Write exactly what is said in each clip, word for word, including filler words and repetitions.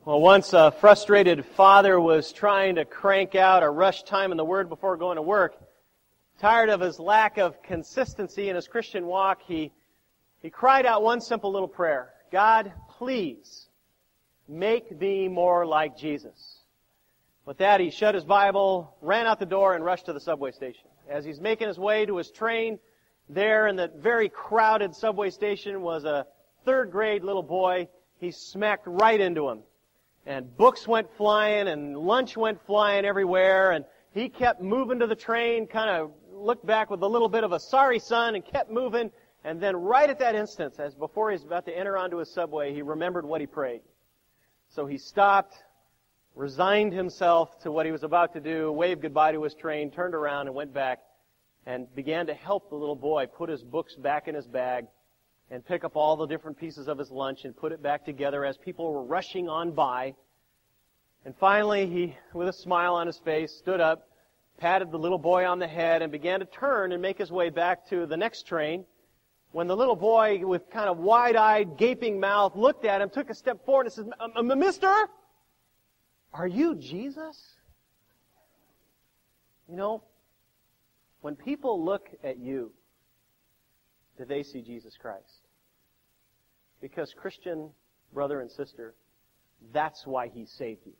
Well, once a frustrated father was trying to crank out a rush time in the Word before going to work. Tired of his lack of consistency in his Christian walk, he, he cried out one simple little prayer. God, please make me more like Jesus. With that, he shut his Bible, ran out the door, and rushed to the subway station. As he's making his way to his train, there in that very crowded subway station was a third grade little boy. He smacked right into him. And books went flying, and lunch went flying everywhere, and he kept moving to the train, kind of looked back with a little bit of a sorry son, and kept moving, and then right at that instant, as before he's about to enter onto his subway, he remembered what he prayed. So he stopped, resigned himself to what he was about to do, waved goodbye to his train, turned around and went back, and began to help the little boy put his books back in his bag, and pick up all the different pieces of his lunch and put it back together as people were rushing on by. And finally, he, with a smile on his face, stood up, patted the little boy on the head, and began to turn and make his way back to the next train. When the little boy, with kind of wide-eyed, gaping mouth, looked at him, took a step forward and says, "Mister, are you Jesus?" You know, when people look at you, do they see Jesus Christ? Because, Christian brother and sister, that's why He saved you.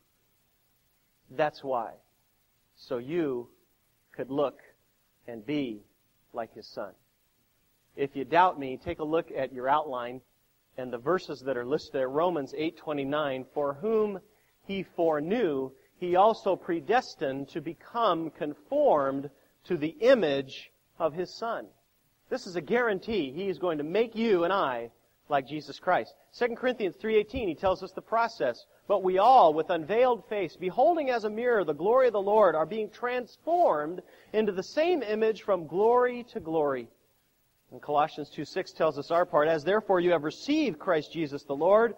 That's why. So you could look and be like His Son. If you doubt me, take a look at your outline and the verses that are listed there. Romans eight twenty-nine, "For whom He foreknew, He also predestined to become conformed to the image of His Son." This is a guarantee. He is going to make you and I like Jesus Christ. Second Corinthians three eighteen, he tells us the process. "But we all, with unveiled face, beholding as a mirror the glory of the Lord, are being transformed into the same image from glory to glory." And Colossians two six tells us our part. "As therefore you have received Christ Jesus the Lord,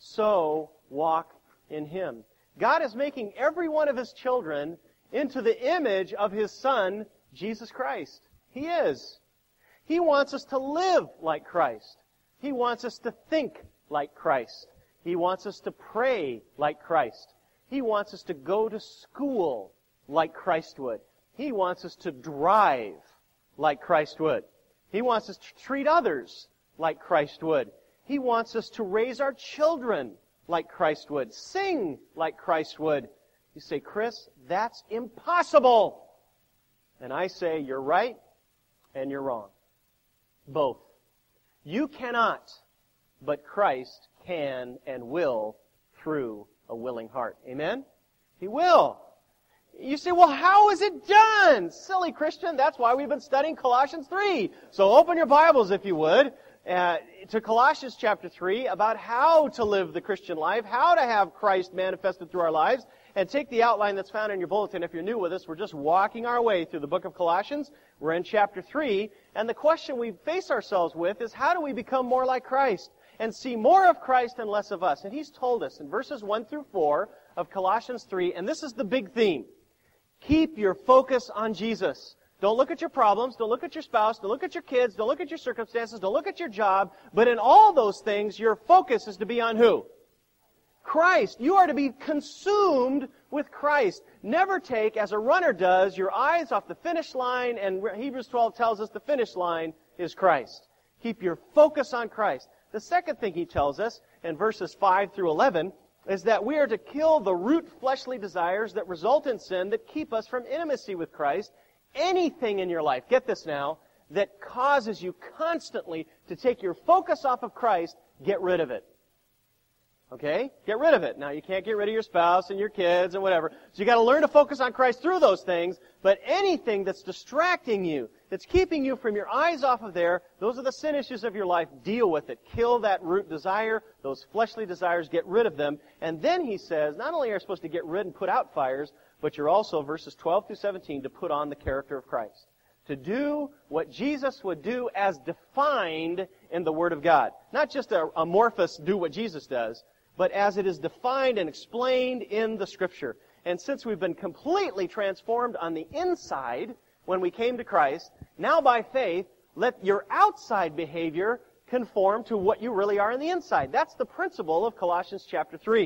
so walk in Him." God is making every one of His children into the image of His Son, Jesus Christ. He is. He wants us to live like Christ. He wants us to think like Christ. He wants us to pray like Christ. He wants us to go to school like Christ would. He wants us to drive like Christ would. He wants us to treat others like Christ would. He wants us to raise our children like Christ would. Sing like Christ would. You say, "Chris, that's impossible." And I say, you're right and you're wrong. Both. You cannot, but Christ can and will through a willing heart. Amen? He will. You say, "Well, how is it done?" Silly Christian, that's why we've been studying Colossians three. So open your Bibles, if you would, uh, to Colossians chapter three, about how to live the Christian life, how to have Christ manifested through our lives. And take the outline that's found in your bulletin. If you're new with us, we're just walking our way through the book of Colossians. We're in chapter three. And the question we face ourselves with is, how do we become more like Christ and see more of Christ and less of us? And He's told us in verses one through four of Colossians three, and this is the big theme. Keep your focus on Jesus. Don't look at your problems. Don't look at your spouse. Don't look at your kids. Don't look at your circumstances. Don't look at your job. But in all those things, your focus is to be on who? Christ. You are to be consumed with Christ. Never take, as a runner does, your eyes off the finish line, and Hebrews twelve tells us the finish line is Christ. Keep your focus on Christ. The second thing he tells us in verses five through eleven is that we are to kill the root fleshly desires that result in sin that keep us from intimacy with Christ. Anything in your life, get this now, that causes you constantly to take your focus off of Christ, get rid of it. Okay? Get rid of it. Now, you can't get rid of your spouse and your kids and whatever. So you got to learn to focus on Christ through those things. But anything that's distracting you, that's keeping you from your eyes off of there, those are the sin issues of your life. Deal with it. Kill that root desire, those fleshly desires, get rid of them. And then he says, not only are you supposed to get rid and put out fires, but you're also, verses twelve through seventeen, to put on the character of Christ. To do what Jesus would do as defined in the Word of God. Not just a amorphous do what Jesus does, but as it is defined and explained in the Scripture. And since we've been completely transformed on the inside when we came to Christ, now by faith, let your outside behavior conform to what you really are on the inside. That's the principle of Colossians chapter three.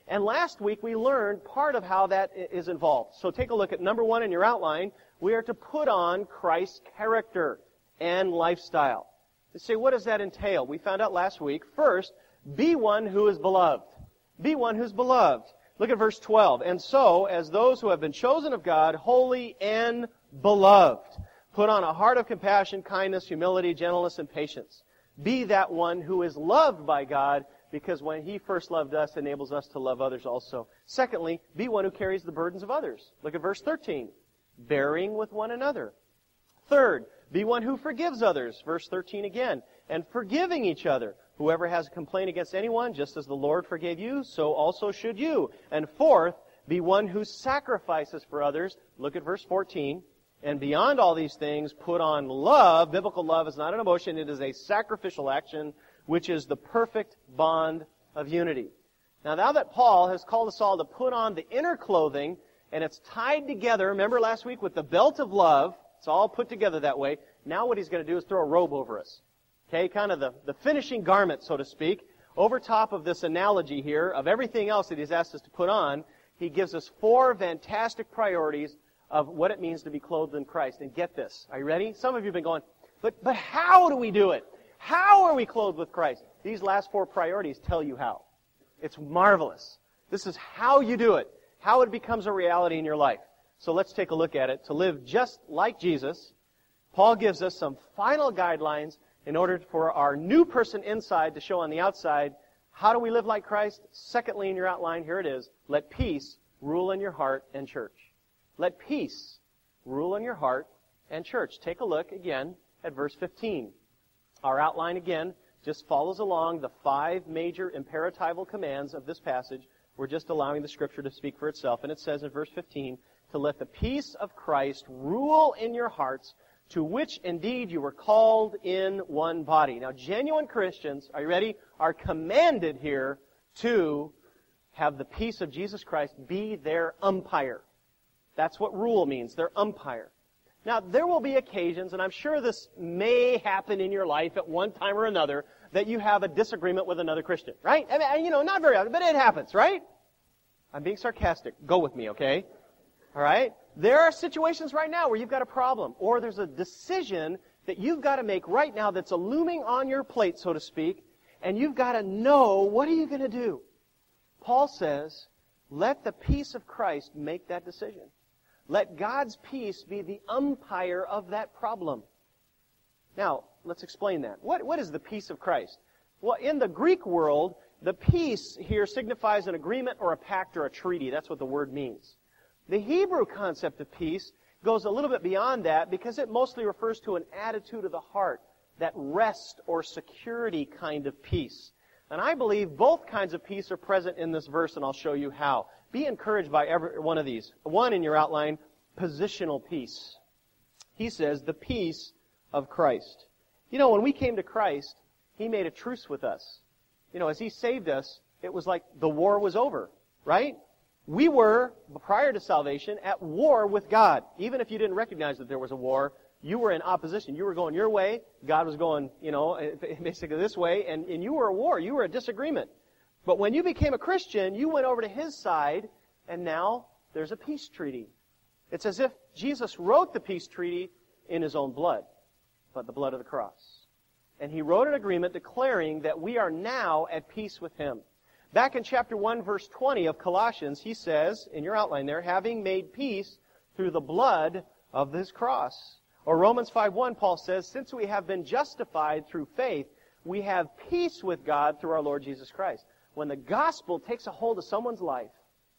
And last week we learned part of how that is involved. So take a look at number one in your outline. We are to put on Christ's character and lifestyle. You say, what does that entail? We found out last week. First, be one who is beloved. Be one who's beloved. Look at verse twelve. And so, as those who have been chosen of God, holy and beloved, put on a heart of compassion, kindness, humility, gentleness, and patience. Be that one who is loved by God, because when He first loved us, it enables us to love others also. Secondly, be one who carries the burdens of others. Look at verse thirteen. Bearing with one another. Third, be one who forgives others. Verse thirteen again. And forgiving each other. Whoever has a complaint against anyone, just as the Lord forgave you, so also should you. And fourth, be one who sacrifices for others. Look at verse fourteen. And beyond all these things, put on love. Biblical love is not an emotion. It is a sacrificial action, which is the perfect bond of unity. Now, now that Paul has called us all to put on the inner clothing, and it's tied together, remember last week, with the belt of love. It's all put together that way. Now what he's going to do is throw a robe over us. Okay, kind of the, the finishing garment, so to speak. Over top of this analogy here of everything else that he's asked us to put on, he gives us four fantastic priorities of what it means to be clothed in Christ. And get this. Are you ready? Some of you have been going, but, but how do we do it? How are we clothed with Christ? These last four priorities tell you how. It's marvelous. This is how you do it. How it becomes a reality in your life. So let's take a look at it. To live just like Jesus, Paul gives us some final guidelines in order for our new person inside to show on the outside. How do we live like Christ? Secondly, in your outline, here it is. Let peace rule in your heart and church. Let peace rule in your heart and church. Take a look again at verse fifteen. Our outline again just follows along the five major imperatival commands of this passage. We're just allowing the Scripture to speak for itself. And it says in verse fifteen, to let the peace of Christ rule in your hearts, to which indeed you were called in one body. Now, genuine Christians, are you ready, are commanded here to have the peace of Jesus Christ be their umpire. That's what rule means, their umpire. Now, there will be occasions, and I'm sure this may happen in your life at one time or another, that you have a disagreement with another Christian, right? I mean, you know, not very often, but it happens, right? I'm being sarcastic. Go with me, okay? All right? There are situations right now where you've got a problem, or there's a decision that you've got to make right now that's a looming on your plate, so to speak, and you've got to know, what are you going to do? Paul says, let the peace of Christ make that decision. Let God's peace be the umpire of that problem. Now, let's explain that. What, what is the peace of Christ? Well, in the Greek world, the peace here signifies an agreement or a pact or a treaty. That's what the word means. The Hebrew concept of peace goes a little bit beyond that because it mostly refers to an attitude of the heart, that rest or security kind of peace. And I believe both kinds of peace are present in this verse, and I'll show you how. Be encouraged by every one of these. One in your outline, positional peace. He says, the peace of Christ. You know, when we came to Christ, He made a truce with us. You know, as He saved us, it was like the war was over, right? We were, prior to salvation, at war with God. Even if you didn't recognize that there was a war, you were in opposition. You were going your way. God was going, you know, basically this way. And, and you were at war. You were at disagreement. But when you became a Christian, you went over to His side, and now there's a peace treaty. It's as if Jesus wrote the peace treaty in His own blood, but the blood of the cross. And He wrote an agreement declaring that we are now at peace with Him. Back in chapter one, verse twenty of Colossians, he says, in your outline there, having made peace through the blood of His cross. Or Romans five one, Paul says, since we have been justified through faith, we have peace with God through our Lord Jesus Christ. When the gospel takes a hold of someone's life,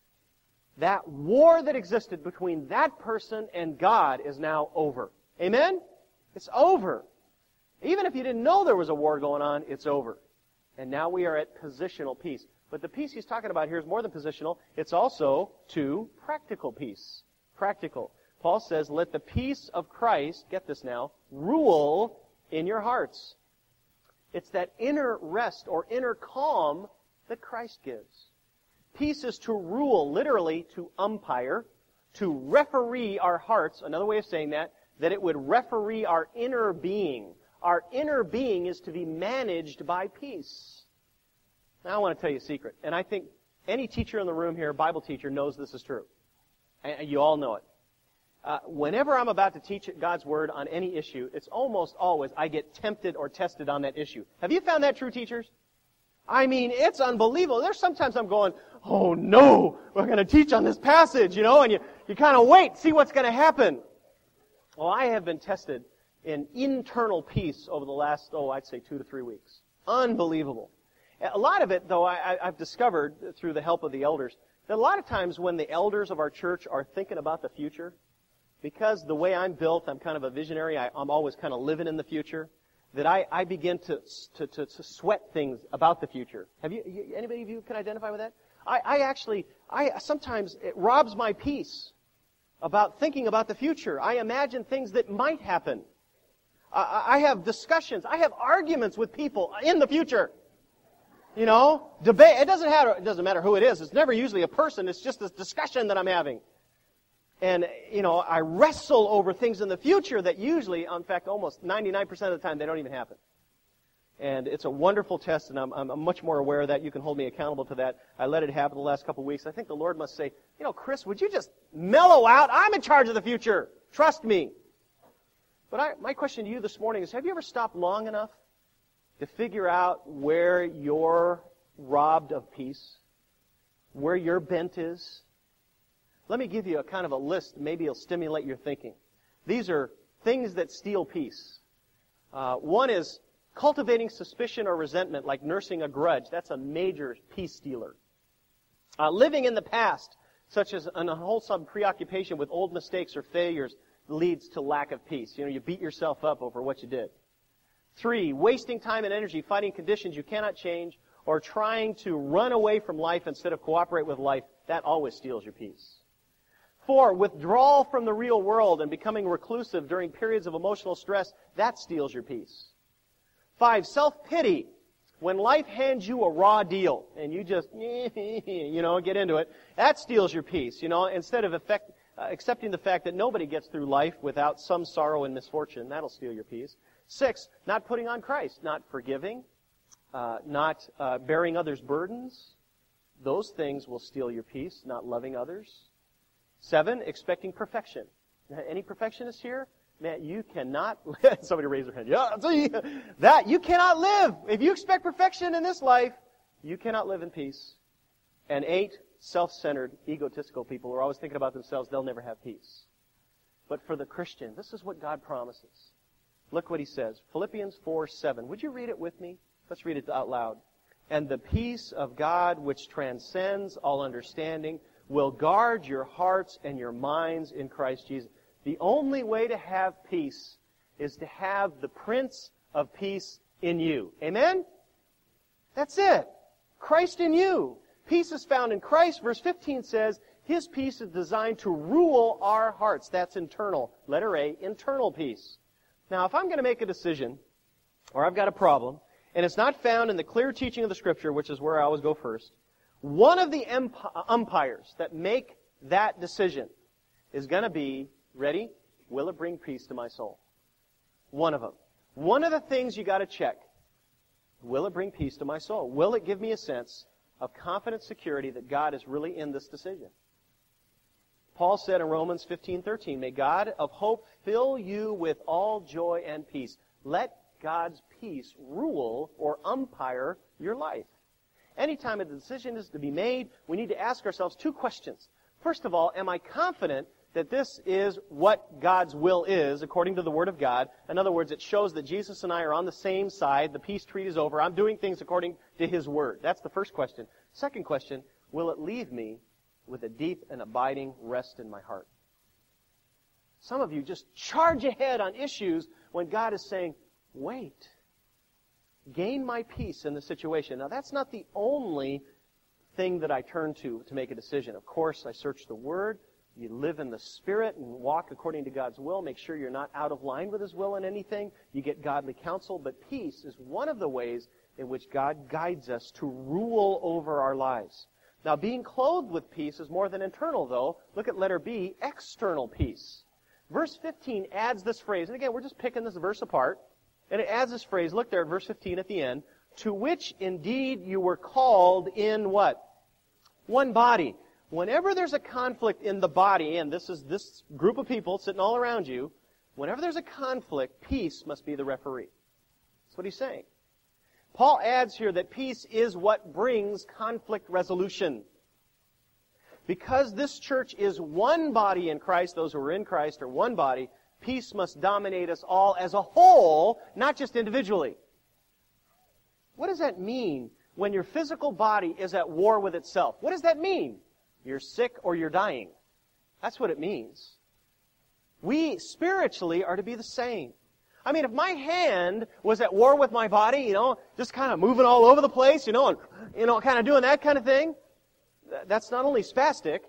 that war that existed between that person and God is now over. Amen? It's over. Even if you didn't know there was a war going on, it's over. And now we are at positional peace. But the peace he's talking about here is more than positional. It's also, two, practical peace. Practical. Paul says, let the peace of Christ, get this now, rule in your hearts. It's that inner rest or inner calm that Christ gives. Peace is to rule, literally to umpire, to referee our hearts. Another way of saying that, that it would referee our inner being. Our inner being is to be managed by peace. Now I want to tell you a secret, and I think Any teacher in the room here, Bible teacher, knows this is true. And you all know it. Uh, whenever I'm about to teach God's Word on any issue, it's almost always I get tempted or tested on that issue. Have you found that true, teachers? I mean, it's unbelievable. There's sometimes I'm going, oh no, we're going to teach on this passage, you know, and you, you kind of wait, see what's going to happen. Well, I have been tested in internal peace over the last, oh, I'd say two to three weeks. Unbelievable. A lot of it, though, I, I've discovered through the help of the elders, that a lot of times when the elders of our church are thinking about the future, because the way I'm built, I'm kind of a visionary, I, I'm always kind of living in the future, that I, I begin to, to, to, to sweat things about the future. Have you, you, anybody of you can identify with that? I, I actually, I sometimes, it robs my peace about thinking about the future. I imagine things that might happen. Uh, I have discussions, I have arguments with people in the future. You know, debate, it doesn't matter, it doesn't matter who it is. It's never usually a person, it's just this discussion that I'm having. And, you know, I wrestle over things in the future that usually, in fact, almost ninety-nine percent of the time, they don't even happen. And it's a wonderful test, and I'm, I'm much more aware of that. You can hold me accountable to that. I let it happen the last couple of weeks. I think the Lord must say, you know, Chris, would you just mellow out? I'm in charge of the future. Trust me. But I, my question to you this morning is, have you ever stopped long enough to figure out where you're robbed of peace? Where your bent is? Let me give you a kind of a list. Maybe it'll stimulate your thinking. These are things that steal peace. Uh, one is cultivating suspicion or resentment, like nursing a grudge. That's a major peace stealer. Uh, living in the past, such as an unwholesome preoccupation with old mistakes or failures, leads to lack of peace. You know, you beat yourself up over what you did. Three, wasting time and energy fighting conditions you cannot change or trying to run away from life instead of cooperate with life. That always steals your peace. Four, withdrawal from the real world and becoming reclusive during periods of emotional stress. That steals your peace. Five, self-pity. When life hands you a raw deal and you just, you know, get into it, that steals your peace. You know, instead of effect, uh, accepting the fact that nobody gets through life without some sorrow and misfortune, that'll steal your peace. Six, not putting on Christ, not forgiving, uh, not uh, bearing others' burdens. Those things will steal your peace, not loving others. Seven, expecting perfection. Any perfectionists here? Man, you cannot live. Somebody raise their hand. Yeah, see, that, you cannot live. If you expect perfection in this life, you cannot live in peace. And eight, self-centered, egotistical people who are always thinking about themselves, they'll never have peace. But for the Christian, this is what God promises. Look what He says. Philippians four seven. Would you read it with me? Let's read it out loud. And the peace of God, which transcends all understanding, will guard your hearts and your minds in Christ Jesus. The only way to have peace is to have the Prince of Peace in you. Amen? That's it. Christ in you. Peace is found in Christ. Verse fifteen says, His peace is designed to rule our hearts. That's internal. Letter A, internal peace. Now, if I'm going to make a decision, or I've got a problem, and it's not found in the clear teaching of the Scripture, which is where I always go first, one of the umpires that make that decision is going to be, ready? Will it bring peace to my soul? One of them. One of the things you got to check. Will it bring peace to my soul? Will it give me a sense of confident security that God is really in this decision? Paul said in Romans fifteen thirteen, May God of hope fill you with all joy and peace. Let God's peace rule or umpire your life. Anytime a decision is to be made, we need to ask ourselves two questions. First of all, am I confident that this is what God's will is according to the Word of God? In other words, it shows that Jesus and I are on the same side. The peace treaty is over. I'm doing things according to His Word. That's the first question. Second question, will it leave me with a deep and abiding rest in my heart? Some of you just charge ahead on issues when God is saying, wait. Gain my peace in the situation. Now, that's not the only thing that I turn to to make a decision. Of course, I search the Word. You live in the Spirit and walk according to God's will. Make sure you're not out of line with His will in anything. You get godly counsel. But peace is one of the ways in which God guides us to rule over our lives. Now, being clothed with peace is more than internal, though. Look at letter B, external peace. Verse fifteen adds this phrase. And again, we're just picking this verse apart. And it adds this phrase, look there at verse fifteen at the end, to which indeed you were called in what? One body. Whenever there's a conflict in the body, and this is this group of people sitting all around you, whenever there's a conflict, peace must be the referee. That's what he's saying. Paul adds here that peace is what brings conflict resolution. Because this church is one body in Christ, those who are in Christ are one body, peace must dominate us all as a whole, not just individually. What does that mean when your physical body is at war with itself? What does that mean? You're sick or you're dying. That's what it means. We spiritually are to be the same. I mean, if my hand was at war with my body, you know, just kind of moving all over the place, you know, and, you know, kind of doing that kind of thing, that's not only spastic,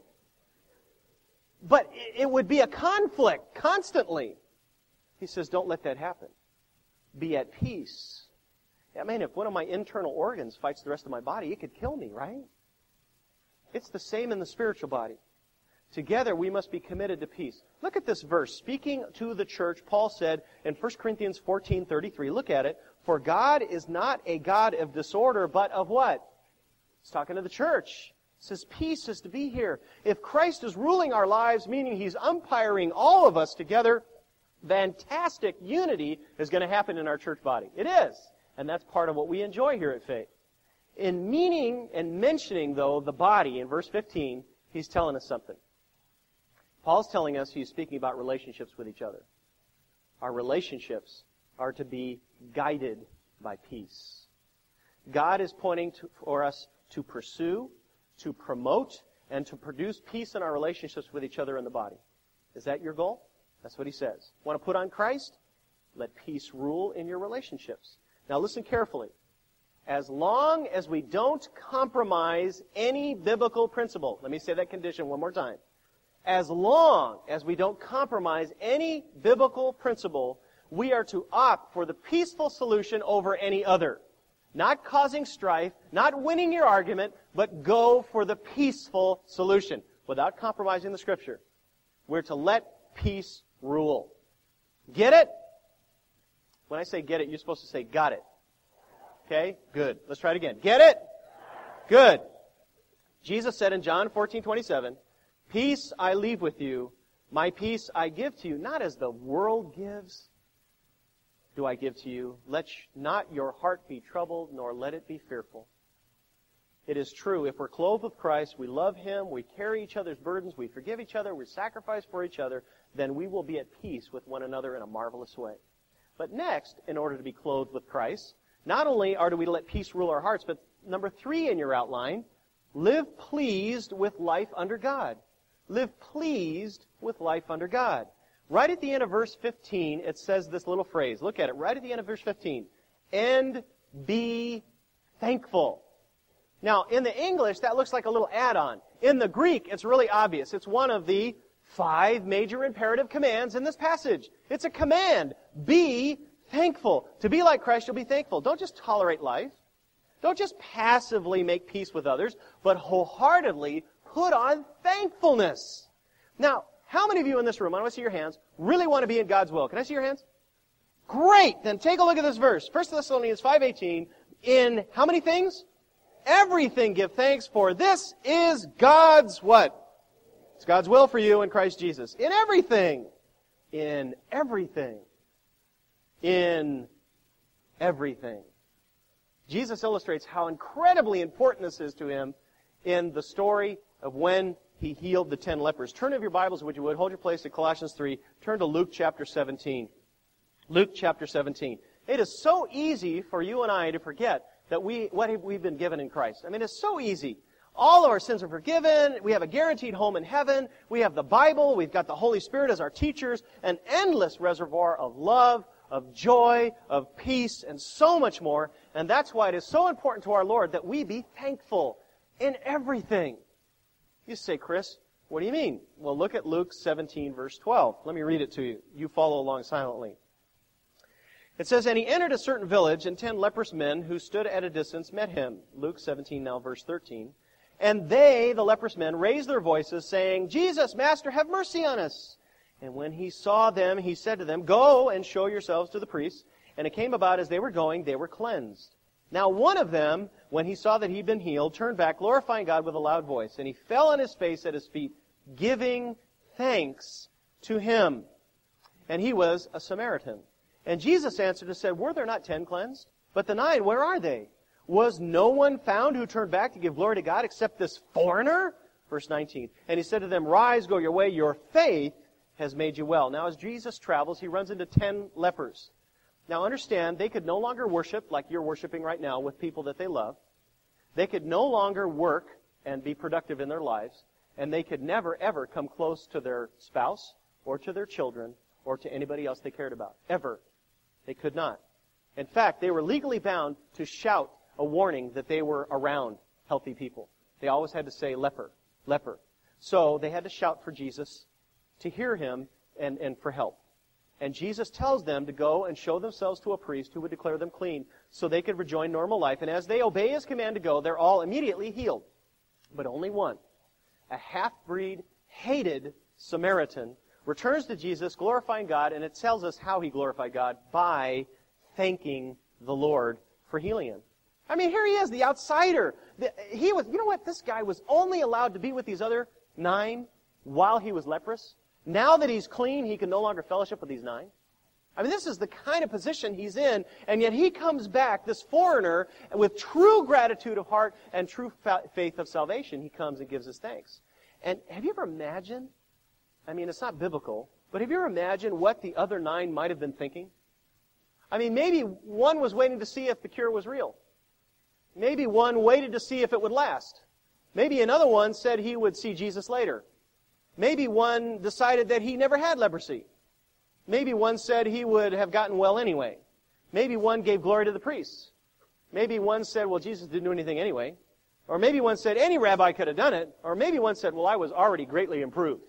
but it would be a conflict constantly. He says, don't let that happen. Be at peace. I mean, if one of my internal organs fights the rest of my body, it could kill me, right? It's the same in the spiritual body. Together, we must be committed to peace. Look at this verse. Speaking to the church, Paul said in First Corinthians fourteen thirty-three, look at it, for God is not a God of disorder, but of what? He's talking to the church. It says peace is to be here. If Christ is ruling our lives, meaning He's umpiring all of us together, fantastic unity is going to happen in our church body. It is. And that's part of what we enjoy here at Faith. In meaning and mentioning, though, the body in verse fifteen, he's telling us something. Paul's telling us he's speaking about relationships with each other. Our relationships are to be guided by peace. God is pointing to, for us to pursue, to promote, and to produce peace in our relationships with each other in the body. Is that your goal? That's what he says. Want to put on Christ? Let peace rule in your relationships. Now listen carefully. As long as we don't compromise any biblical principle, let me say that condition one more time. As long as we don't compromise any biblical principle, we are to opt for the peaceful solution over any other. Not causing strife, not winning your argument, but go for the peaceful solution without compromising the Scripture. We're to let peace rule. Get it? When I say get it, you're supposed to say got it. Okay? Good. Let's try it again. Get it? Good. Jesus said in John fourteen twenty-seven, peace I leave with you, my peace I give to you, not as the world gives, do I give to you. Let not your heart be troubled, nor let it be fearful. It is true, if we're clothed with Christ, we love Him, we carry each other's burdens, we forgive each other, we sacrifice for each other, then we will be at peace with one another in a marvelous way. But next, in order to be clothed with Christ, not only are we to let peace rule our hearts, but number three in your outline, live pleased with life under God. Live pleased with life under God. Right at the end of verse fifteen, it says this little phrase. Look at it. Right at the end of verse fifteen. And be thankful. Now, in the English, that looks like a little add-on. In the Greek, it's really obvious. It's one of the five major imperative commands in this passage. It's a command. Be thankful. To be like Christ, you'll be thankful. Don't just tolerate life. Don't just passively make peace with others, but wholeheartedly put on thankfulness. Now, how many of you in this room, I want to see your hands, really want to be in God's will? Can I see your hands? Great! Then take a look at this verse. First Thessalonians five eighteen. In how many things? Everything give thanks, for this is God's what? It's God's will for you in Christ Jesus. In everything. In everything. In everything. Jesus illustrates how incredibly important this is to Him in the story of when He healed the ten lepers. Turn of your Bibles, would you would. Hold your place at Colossians three. Turn to Luke chapter seventeen. Luke chapter seventeen. It is so easy for you and I to forget that we what have we've been given in Christ. I mean, it's so easy. All of our sins are forgiven. We have a guaranteed home in heaven. We have the Bible. We've got the Holy Spirit as our teachers. An endless reservoir of love, of joy, of peace, and so much more. And that's why it is so important to our Lord that we be thankful in everything. You say, Chris, what do you mean? Well, look at Luke seventeen, verse twelve. Let me read it to you. You follow along silently. It says, and he entered a certain village, and ten leprous men who stood at a distance met him. Luke seventeen, now verse thirteen. And they, the leprous men, raised their voices, saying, Jesus, Master, have mercy on us. And when he saw them, he said to them, go and show yourselves to the priests. And it came about as they were going, they were cleansed. Now one of them, when he saw that he'd been healed, turned back, glorifying God with a loud voice. And he fell on his face at his feet, giving thanks to him. And he was a Samaritan. And Jesus answered and said, were there not ten cleansed? But the nine, where are they? Was no one found who turned back to give glory to God except this foreigner? Verse nineteen. And he said to them, rise, go your way, your faith has made you well. Now as Jesus travels, he runs into ten lepers. Now understand, they could no longer worship like you're worshiping right now with people that they love. They could no longer work and be productive in their lives. And they could never, ever come close to their spouse or to their children or to anybody else they cared about. Ever. They could not. In fact, they were legally bound to shout a warning that they were around healthy people. They always had to say, leper, leper. So they had to shout for Jesus, to hear him, and, and for help. And Jesus tells them to go and show themselves to a priest who would declare them clean so they could rejoin normal life. And as they obey his command to go, they're all immediately healed. But only one, a half-breed, hated Samaritan, returns to Jesus, glorifying God, and it tells us how he glorified God, by thanking the Lord for healing him. I mean, here he is, the outsider. He was, you know what? This guy was only allowed to be with these other nine while he was leprous. Now that he's clean, he can no longer fellowship with these nine. I mean, this is the kind of position he's in, and yet he comes back, this foreigner, with true gratitude of heart and true fa- faith of salvation. He comes and gives us thanks. And have you ever imagined, I mean, it's not biblical, but have you ever imagined what the other nine might have been thinking? I mean, maybe one was waiting to see if the cure was real. Maybe one waited to see if it would last. Maybe another one said he would see Jesus later. Maybe one decided that he never had leprosy. Maybe one said he would have gotten well anyway. Maybe one gave glory to the priests. Maybe one said, well, Jesus didn't do anything anyway. Or maybe one said, any rabbi could have done it. Or maybe one said, well, I was already greatly improved.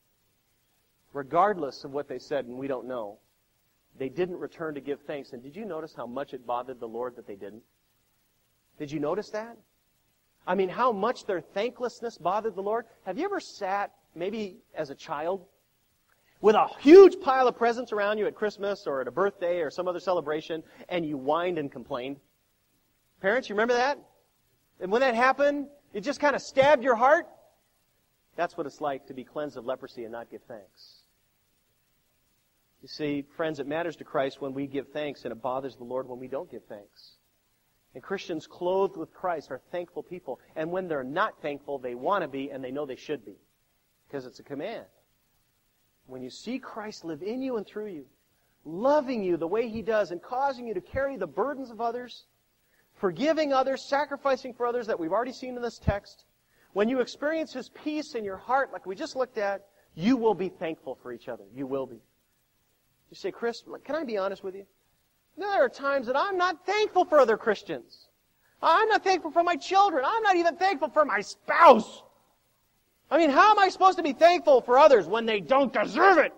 Regardless of what they said, and we don't know, they didn't return to give thanks. And did you notice how much it bothered the Lord that they didn't? Did you notice that? I mean, how much their thanklessness bothered the Lord? Have you ever sat, maybe as a child, with a huge pile of presents around you at Christmas or at a birthday or some other celebration, and you whined and complained? Parents, you remember that? And when that happened, it just kind of stabbed your heart? That's what it's like to be cleansed of leprosy and not give thanks. You see, friends, it matters to Christ when we give thanks, and it bothers the Lord when we don't give thanks. And Christians clothed with Christ are thankful people. And when they're not thankful, they want to be, and they know they should be. Because it's a command. When you see Christ live in you and through you, loving you the way he does, and causing you to carry the burdens of others, forgiving others, sacrificing for others that we've already seen in this text, when you experience his peace in your heart, like we just looked at, you will be thankful for each other. You will be. You say, Chris, can I be honest with you? There are times that I'm not thankful for other Christians. I'm not thankful for my children. I'm not even thankful for my spouse. I mean, how am I supposed to be thankful for others when they don't deserve it?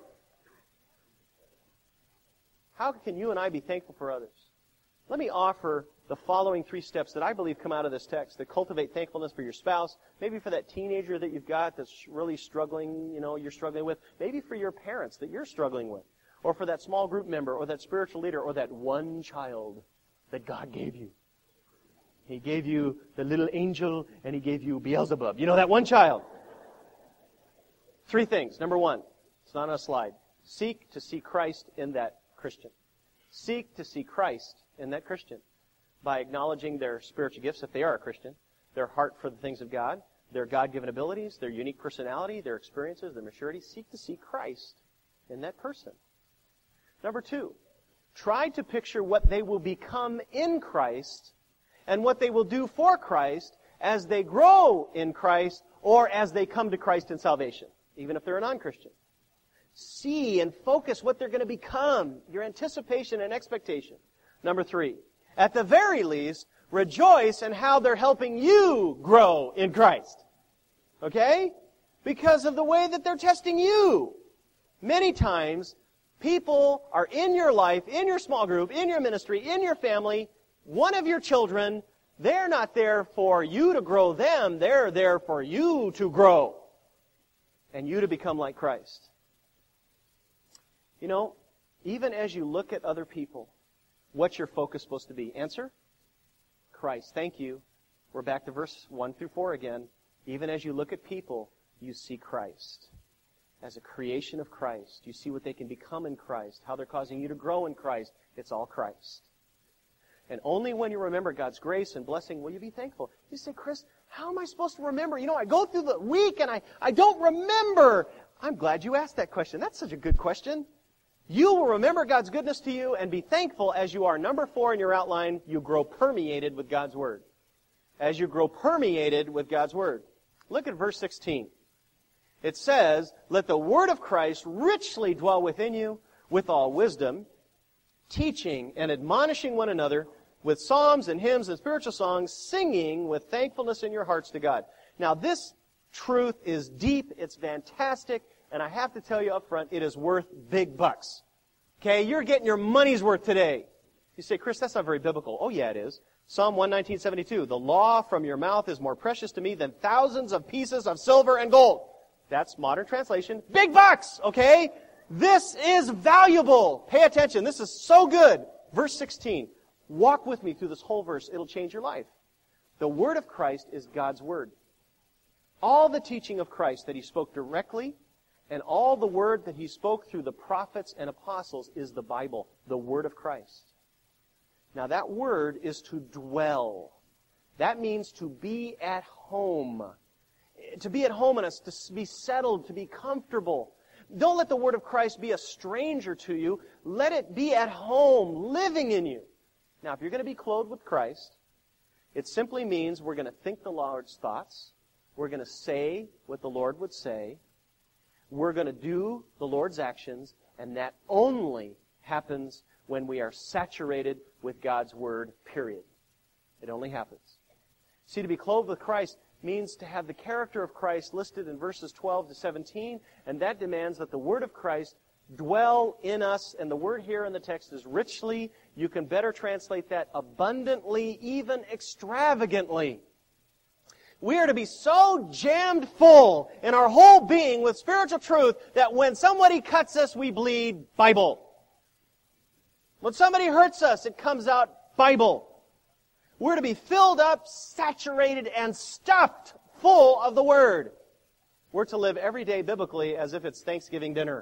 How can you and I be thankful for others? Let me offer the following three steps that I believe come out of this text that cultivate thankfulness for your spouse, maybe for that teenager that you've got that's really struggling, you know, you're struggling with, maybe for your parents that you're struggling with, or for that small group member, or that spiritual leader, or that one child that God gave you. He gave you the little angel, and he gave you Beelzebub. You know, that one child. Three things. Number one, it's not on a slide. Seek to see Christ in that Christian. Seek to see Christ in that Christian by acknowledging their spiritual gifts, if they are a Christian, their heart for the things of God, their God-given abilities, their unique personality, their experiences, their maturity. Seek to see Christ in that person. Number two, try to picture what they will become in Christ and what they will do for Christ as they grow in Christ or as they come to Christ in salvation, even if they're a non-Christian. See and focus what they're going to become, your anticipation and expectation. Number three, at the very least, rejoice in how they're helping you grow in Christ. Okay? Because of the way that they're testing you. Many times, people are in your life, in your small group, in your ministry, in your family, one of your children. They're not there for you to grow them. They're there for you to grow and you to become like Christ. You know, even as you look at other people, what's your focus supposed to be? Answer? Christ. Thank you. We're back to verse one through four again. Even as you look at people, you see Christ. As a creation of Christ, you see what they can become in Christ, how they're causing you to grow in Christ. It's all Christ. And only when you remember God's grace and blessing will you be thankful. You say, Chris, how am I supposed to remember? You know, I go through the week and I, I don't remember. I'm glad you asked that question. That's such a good question. You will remember God's goodness to you and be thankful as you are. Number four in your outline, you grow permeated with God's Word. As you grow permeated with God's Word. Look at verse sixteen. It says, let the word of Christ richly dwell within you with all wisdom, teaching and admonishing one another with psalms and hymns and spiritual songs, singing with thankfulness in your hearts to God. Now this truth is deep, it's fantastic, and I have to tell you up front, it is worth big bucks. Okay, you're getting your money's worth today. You say, Chris, that's not very biblical. Oh yeah, it is. Psalm one nineteen seventy-two, the law from your mouth is more precious to me than thousands of pieces of silver and gold. That's modern translation. Big bucks, okay? This is valuable. Pay attention. This is so good. Verse sixteen. Walk with me through this whole verse. It'll change your life. The word of Christ is God's word. All the teaching of Christ that he spoke directly and all the word that he spoke through the prophets and apostles is the Bible, the word of Christ. Now that word is to dwell. That means to be at home. To be at home in us, to be settled, to be comfortable. Don't let the word of Christ be a stranger to you. Let it be at home, living in you. Now, if you're going to be clothed with Christ, it simply means we're going to think the Lord's thoughts. We're going to say what the Lord would say. We're going to do the Lord's actions, and that only happens when we are saturated with God's word, period. It only happens. See, to be clothed with Christ means to have the character of Christ listed in verses twelve to seventeen, and that demands that the word of Christ dwell in us, and the word here in the text is richly. You can better translate that abundantly, even extravagantly. We are to be so jammed full in our whole being with spiritual truth that when somebody cuts us, we bleed Bible. When somebody hurts us, it comes out Bible. We're to be filled up, saturated, and stuffed full of the Word. We're to live every day biblically as if it's Thanksgiving dinner.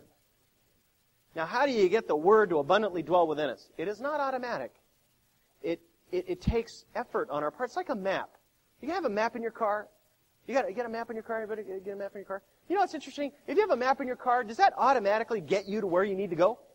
Now, how do you get the Word to abundantly dwell within us? It is not automatic. It, it, it takes effort on our part. It's like a map. You have a map in your car. You got, you got a map in your car? Anybody get a map in your car? You know what's interesting? If you have a map in your car, does that automatically get you to where you need to go?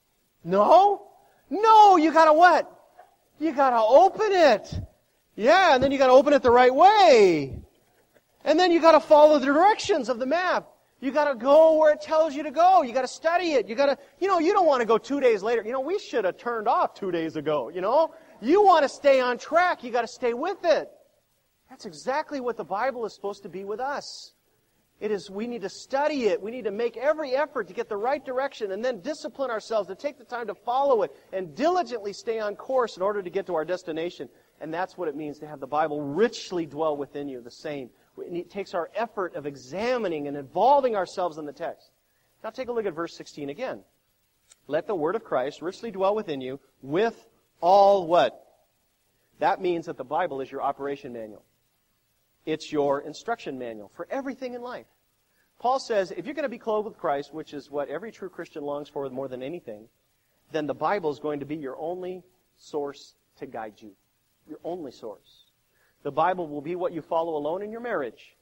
No? No, you gotta what? You gotta open it. Yeah, and then you gotta open it the right way. And then you gotta follow the directions of the map. You gotta go where it tells you to go. You gotta study it. You gotta, you know, you don't want to go two days later. You know, we should have turned off two days ago, you know? You want to stay on track. You gotta stay with it. That's exactly what the Bible is supposed to be with us. It is, we need to study it. We need to make every effort to get the right direction and then discipline ourselves to take the time to follow it and diligently stay on course in order to get to our destination. And that's what it means to have the Bible richly dwell within you, the same. It takes our effort of examining and involving ourselves in the text. Now take a look at verse sixteen again. Let the word of Christ richly dwell within you with all what? That means that the Bible is your operation manual. It's your instruction manual for everything in life. Paul says, if you're going to be clothed with Christ, which is what every true Christian longs for more than anything, then the Bible is going to be your only source to guide you. Your only source. The Bible will be what you follow alone in your marriage.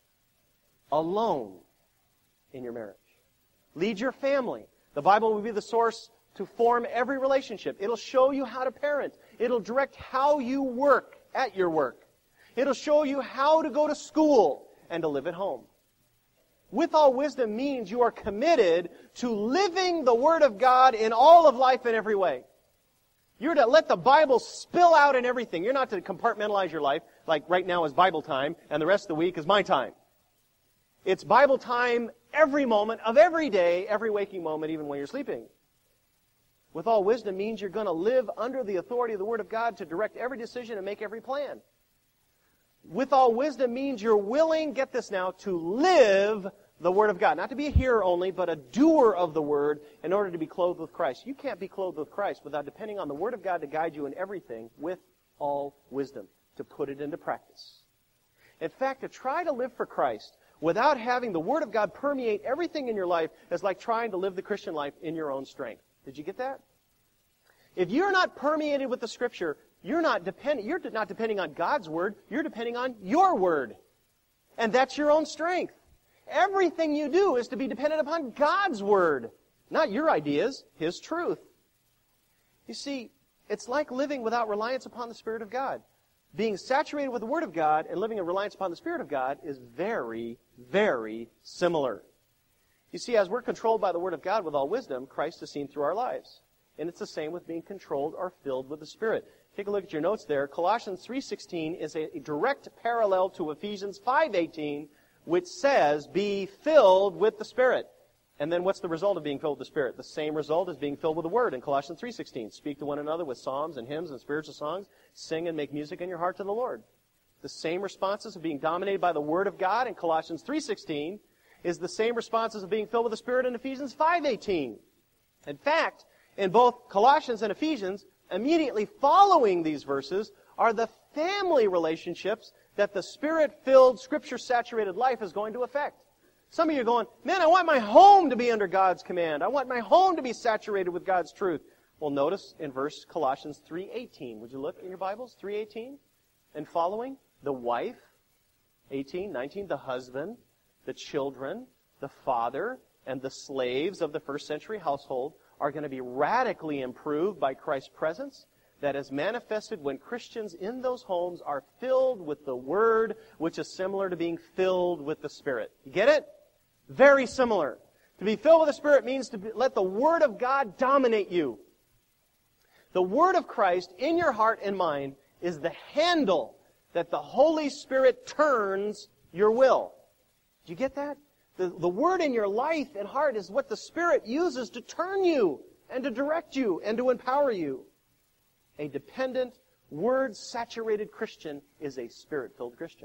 Alone in your marriage. Lead your family. The Bible will be the source to form every relationship. It'll show you how to parent. It'll direct how you work at your work. It'll show you how to go to school and to live at home. With all wisdom means you are committed to living the Word of God in all of life in every way. You're to let the Bible spill out in everything. You're not to compartmentalize your life, like right now is Bible time, and the rest of the week is my time. It's Bible time every moment of every day, every waking moment, even when you're sleeping. With all wisdom means you're going to live under the authority of the Word of God to direct every decision and make every plan. With all wisdom means you're willing, get this now, to live the Word of God. Not to be a hearer only, but a doer of the Word in order to be clothed with Christ. You can't be clothed with Christ without depending on the Word of God to guide you in everything with all wisdom. to put it into practice. In fact, to try to live for Christ without having the Word of God permeate everything in your life is like trying to live the Christian life in your own strength. Did you get that? If you're not permeated with the Scripture, you're not depending, you're not depending on God's Word, you're depending on your Word. And that's your own strength. Everything you do is to be dependent upon God's Word, not your ideas, His truth. You see, it's like living without reliance upon the Spirit of God. Being saturated with the Word of God and living in reliance upon the Spirit of God is very, very similar. You see, as we're controlled by the Word of God with all wisdom, Christ is seen through our lives. And it's the same with being controlled or filled with the Spirit. Take a look at your notes there. Colossians three sixteen is a direct parallel to Ephesians five eighteen, which says, be filled with the Spirit. And then what's the result of being filled with the Spirit? The same result as being filled with the Word in Colossians three sixteen. Speak to one another with psalms and hymns and spiritual songs. Sing and make music in your heart to the Lord. The same responses of being dominated by the Word of God in Colossians three sixteen is the same responses of being filled with the Spirit in Ephesians five eighteen. In fact, in both Colossians and Ephesians, immediately following these verses are the family relationships that the Spirit-filled, Scripture-saturated life is going to affect. Some of you are going, man, I want my home to be under God's command. I want my home to be saturated with God's truth. Well, notice in verse Colossians three eighteen. Would you look in your Bibles? three eighteen and following. The wife, eighteen, nineteen, the husband, the children, the father, and the slaves of the first century household are going to be radically improved by Christ's presence that is manifested when Christians in those homes are filled with the Word, which is similar to being filled with the Spirit. You get it? Very similar. To be filled with the Spirit means to be, let the Word of God dominate you. The Word of Christ in your heart and mind is the handle that the Holy Spirit turns your will. Do you get that? The, the Word in your life and heart is what the Spirit uses to turn you and to direct you and to empower you. A dependent, Word-saturated Christian is a Spirit-filled Christian.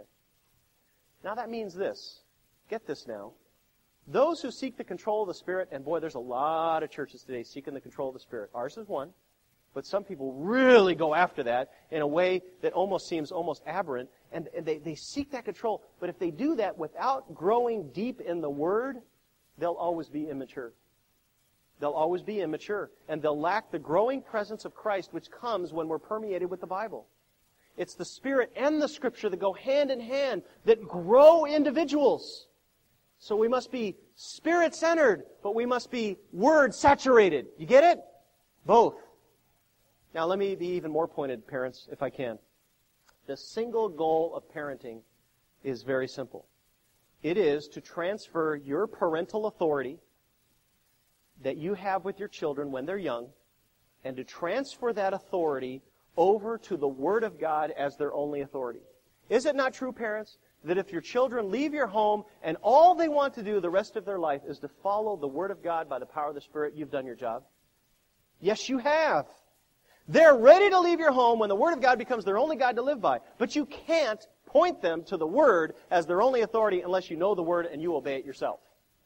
Now that means this. Get this now. Those who seek the control of the Spirit, and boy, there's a lot of churches today seeking the control of the Spirit. Ours is one. But some people really go after that in a way that almost seems almost aberrant. And, and they, they seek that control. But if they do that without growing deep in the Word, they'll always be immature. They'll always be immature. And they'll lack the growing presence of Christ, which comes when we're permeated with the Bible. It's the Spirit and the Scripture that go hand in hand, that grow individuals. So we must be Spirit-centered, but we must be Word-saturated. You get it? Both. Now let me be even more pointed, parents, if I can. The single goal of parenting is very simple. It is to transfer your parental authority that you have with your children when they're young, and to transfer that authority over to the Word of God as their only authority. Is it not true, parents, that if your children leave your home and all they want to do the rest of their life is to follow the Word of God by the power of the Spirit, you've done your job? Yes, you have. They're ready to leave your home when the Word of God becomes their only God to live by. But you can't point them to the Word as their only authority unless you know the Word and you obey it yourself.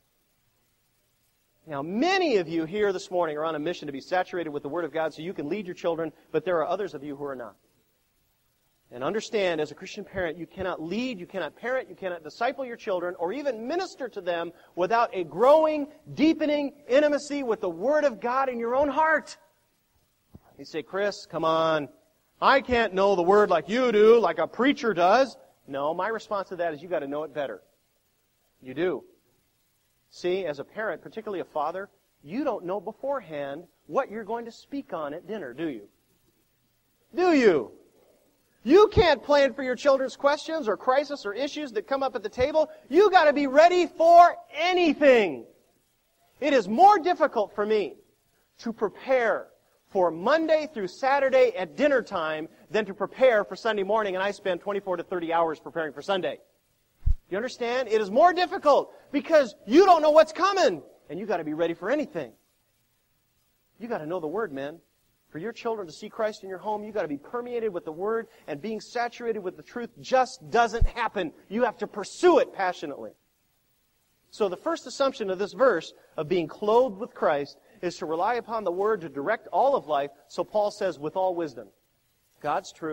Now, many of you here this morning are on a mission to be saturated with the Word of God so you can lead your children, but there are others of you who are not. And understand, as a Christian parent, you cannot lead, you cannot parent, you cannot disciple your children, or even minister to them without a growing, deepening intimacy with the Word of God in your own heart. You say, Chris, come on. I can't know the Word like you do, like a preacher does. No, my response to that is you got to know it better. You do. See, as a parent, particularly a father, you don't know beforehand what you're going to speak on at dinner, do you? Do you? You can't plan for your children's questions or crises or issues that come up at the table. You got to be ready for anything. It is more difficult for me to prepare for Monday through Saturday at dinner time than to prepare for Sunday morning, and I spend twenty-four to thirty hours preparing for Sunday. You understand? It is more difficult because you don't know what's coming, and you got to be ready for anything. You got to know the Word, man. For your children to see Christ in your home, you got to be permeated with the Word, and being saturated with the truth just doesn't happen. You have to pursue it passionately. So the first assumption of this verse of being clothed with Christ is to rely upon the Word to direct all of life. So Paul says, with all wisdom. God's truth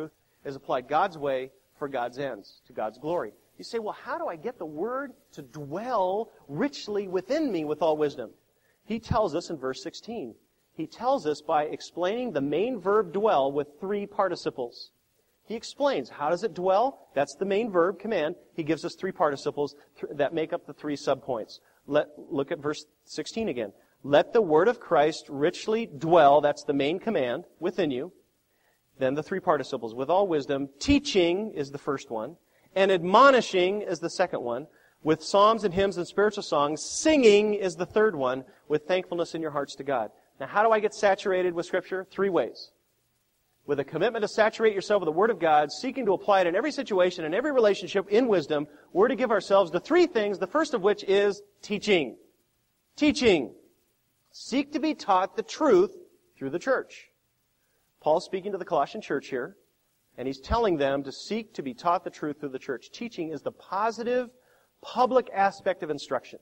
is applied God's way for God's ends, to God's glory. You say, well, how do I get the Word to dwell richly within me with all wisdom? He tells us in verse sixteen. He tells us by explaining the main verb dwell with three participles. He explains, how does it dwell? That's the main verb, command. He gives us three participles that make up the three subpoints. Let, look at verse sixteen again. Let the word of Christ richly dwell, that's the main command, within you. Then the three participles, with all wisdom. Teaching is the first one. And admonishing is the second one. With psalms and hymns and spiritual songs. Singing is the third one. With thankfulness in your hearts to God. Now, how do I get saturated with Scripture? Three ways. With a commitment to saturate yourself with the Word of God, seeking to apply it in every situation, in every relationship, in wisdom, we're to give ourselves to three things, the first of which is teaching. Teaching. Seek to be taught the truth through the church. Paul's speaking to the Colossian church here, and he's telling them to seek to be taught the truth through the church. Teaching is the positive, public aspect of instruction.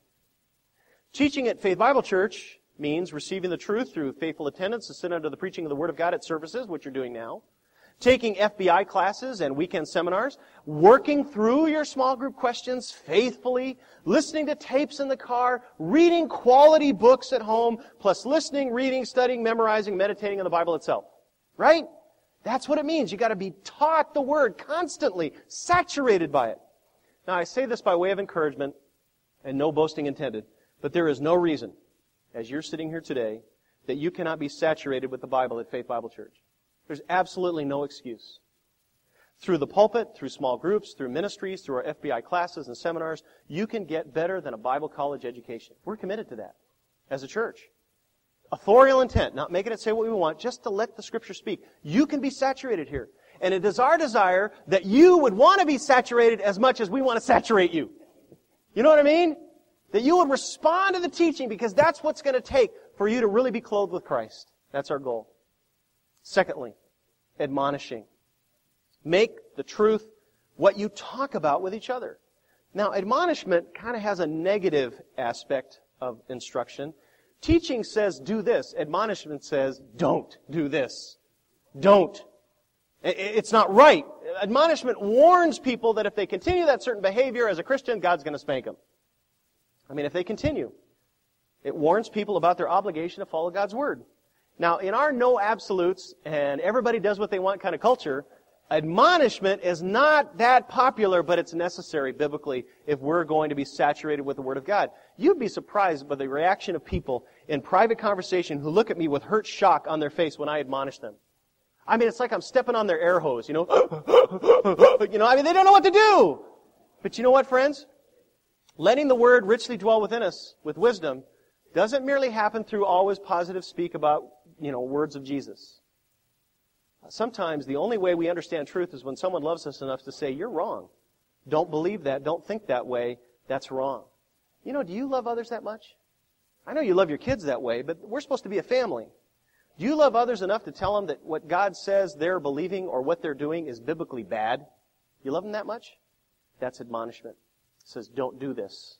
Teaching at Faith Bible Church means receiving the truth through faithful attendance to sit under the preaching of the Word of God at services, which you're doing now. Taking F B I classes and weekend seminars. Working through your small group questions faithfully. Listening to tapes in the car. Reading quality books at home. Plus listening, reading, studying, memorizing, meditating on the Bible itself. Right? That's what it means. You've got to be taught the Word constantly. Saturated by it. Now, I say this by way of encouragement and no boasting intended. But there is no reason, as you're sitting here today, that you cannot be saturated with the Bible at Faith Bible Church. There's absolutely no excuse. Through the pulpit, through small groups, through ministries, through our F B I classes and seminars, you can get better than a Bible college education. We're committed to that as a church. Authorial intent, not making it say what we want, just to let the Scripture speak. You can be saturated here. And it is our desire that you would want to be saturated as much as we want to saturate you. You know what I mean? That you would respond to the teaching because that's what's going to take for you to really be clothed with Christ. That's our goal. Secondly, admonishing. Make the truth what you talk about with each other. Now, admonishment kind of has a negative aspect of instruction. Teaching says do this. Admonishment says don't do this. Don't. It's not right. Admonishment warns people that if they continue that certain behavior as a Christian, God's going to spank them. I mean, if they continue. It warns people about their obligation to follow God's Word. Now, in our no absolutes and everybody does what they want kind of culture, admonishment is not that popular, but it's necessary biblically if we're going to be saturated with the Word of God. You'd be surprised by the reaction of people in private conversation who look at me with hurt shock on their face when I admonish them. I mean, it's like I'm stepping on their air hose, you know. you know, I mean, they don't know what to do. But you know what, friends? Letting the Word richly dwell within us with wisdom doesn't merely happen through always positive speak about, you know, words of Jesus. Sometimes the only way we understand truth is when someone loves us enough to say, you're wrong. Don't believe that. Don't think that way. That's wrong. You know, do you love others that much? I know you love your kids that way, but we're supposed to be a family. Do you love others enough to tell them that what God says they're believing or what they're doing is biblically bad? You love them that much? That's admonishment. It says, don't do this.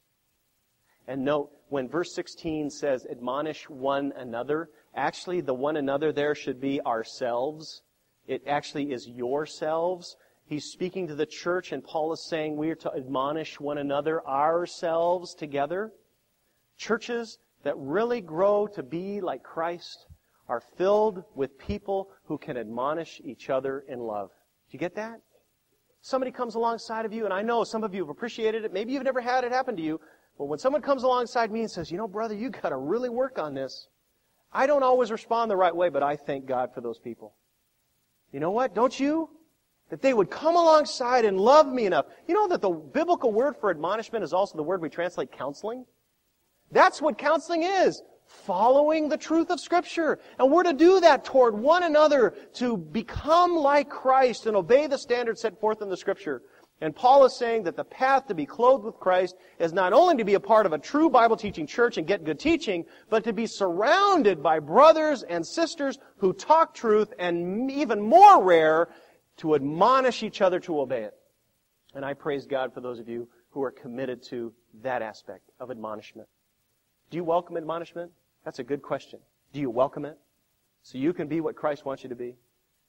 And note, when verse sixteen says, admonish one another, actually the one another there should be ourselves. It actually is yourselves. He's speaking to the church, and Paul is saying we are to admonish one another, ourselves together. Churches that really grow to be like Christ are filled with people who can admonish each other in love. Do you get that? Somebody comes alongside of you, and I know some of you have appreciated it. Maybe you've never had it happen to you. But when someone comes alongside me and says, you know, brother, you've got to really work on this. I don't always respond the right way, but I thank God for those people. You know what? Don't you? That they would come alongside and love me enough. You know that the biblical word for admonishment is also the word we translate counseling? That's what counseling is. Following the truth of Scripture. And we're to do that toward one another to become like Christ and obey the standards set forth in the Scripture. And Paul is saying that the path to be clothed with Christ is not only to be a part of a true Bible-teaching church and get good teaching, but to be surrounded by brothers and sisters who talk truth, and even more rare, to admonish each other to obey it. And I praise God for those of you who are committed to that aspect of admonishment. Do you welcome admonishment? That's a good question. Do you welcome it? So you can be what Christ wants you to be?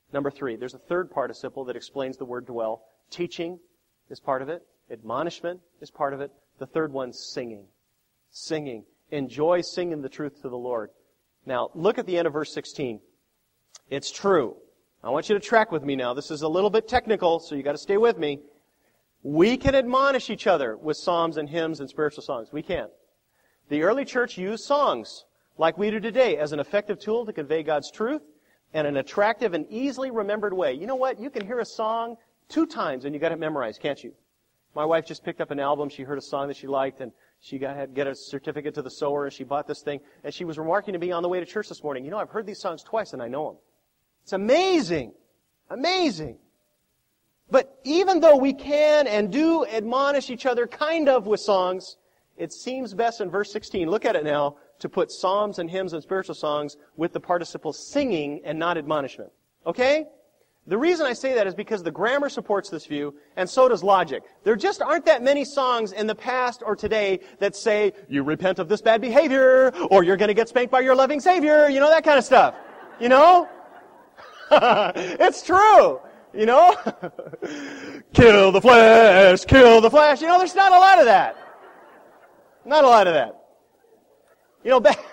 Number three, there's a third participle that explains the word dwell. Teaching is part of it. Admonishment is part of it. The third one's singing. Singing. Enjoy singing the truth to the Lord. Now, look at the end of verse sixteen. It's true. I want you to track with me now. This is a little bit technical, so you got to stay with me. We can admonish each other with psalms and hymns and spiritual songs. We can. The early church used songs, like we do today, as an effective tool to convey God's truth in an attractive and easily remembered way. You know what? You can hear a song two times and you got it memorized, can't you? My wife just picked up an album. She heard a song that she liked, and she got had get a certificate to the sower, and she bought this thing. And she was remarking to me on the way to church this morning, you know, I've heard these songs twice and I know them. It's amazing. Amazing. But even though we can and do admonish each other kind of with songs, it seems best in verse sixteen, look at it now, to put psalms and hymns and spiritual songs with the participle singing and not admonishment. Okay? The reason I say that is because the grammar supports this view, and so does logic. There just aren't that many songs in the past or today that say, you repent of this bad behavior, or you're going to get spanked by your loving Savior, you know, that kind of stuff. You know? It's true. You know? Kill the flesh, kill the flesh. You know, there's not a lot of that. Not a lot of that. You know, back...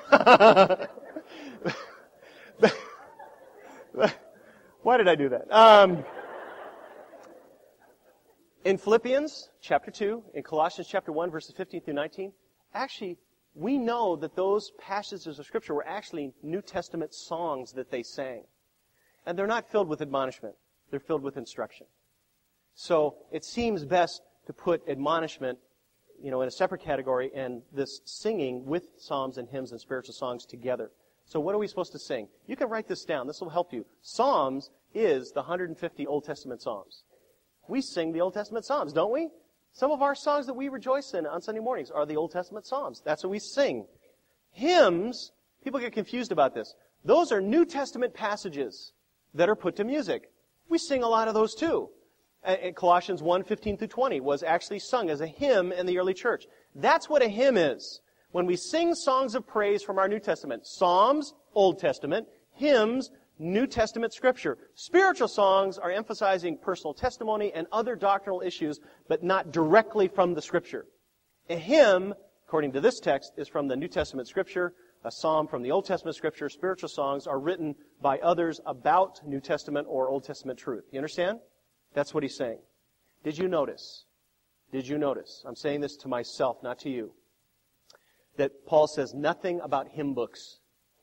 Why did I do that? Um, in Philippians chapter two, in Colossians chapter one, verses fifteen through nineteen, actually, we know that those passages of Scripture were actually New Testament songs that they sang. And they're not filled with admonishment. They're filled with instruction. So it seems best to put admonishment, you know, in a separate category and this singing with psalms and hymns and spiritual songs together. So what are we supposed to sing? You can write this down. This will help you. Psalms is the one hundred fifty Old Testament Psalms. We sing the Old Testament Psalms, don't we? Some of our songs that we rejoice in on Sunday mornings are the Old Testament Psalms. That's what we sing. Hymns, people get confused about this. Those are New Testament passages that are put to music. We sing a lot of those too. And Colossians one, fifteen through twenty was actually sung as a hymn in the early church. That's what a hymn is. When we sing songs of praise from our New Testament, Psalms, Old Testament, hymns, New Testament Scripture. Spiritual songs are emphasizing personal testimony and other doctrinal issues, but not directly from the Scripture. A hymn, according to this text, is from the New Testament Scripture. A psalm from the Old Testament Scripture. Spiritual songs are written by others about New Testament or Old Testament truth. You understand? That's what he's saying. Did you notice? Did you notice? I'm saying this to myself, not to you. That Paul says nothing about hymn books.